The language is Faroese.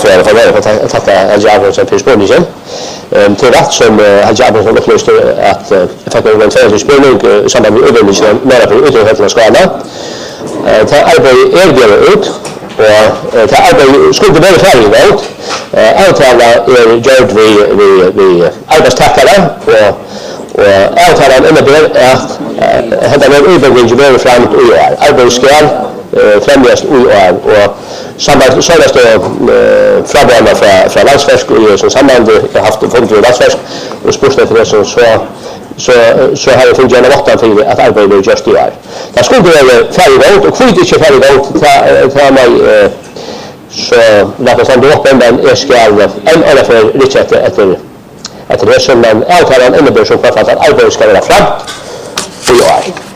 ordförande för mig för att tacka Helge Abrahamsson för spårningen. Till rätt som Helge Abrahamsson upplyste att jag fick en tvåårig spårning i samband med överväldigningen nära på utöverheten skala. Det arbetet erbjuder ut och det arbetet skulle vara färdigt. Avtala gjort vi arbetstagare och avtalen innebär att hända med överväldigning blir framåt i år. Arbetet ska främjas i år och samband senaste frågorna från landsverk och som samband har haft fått till landsverk och sportstäder så har jag fått gärna åtta för att arbeta just i år. Det skulle vara färdigt och skit inte färdigt ta mig så låt oss ändå öppna men jag ska en eller för riktigt efter det som man avtalar innebär som för att arbetet ska vara framt i år.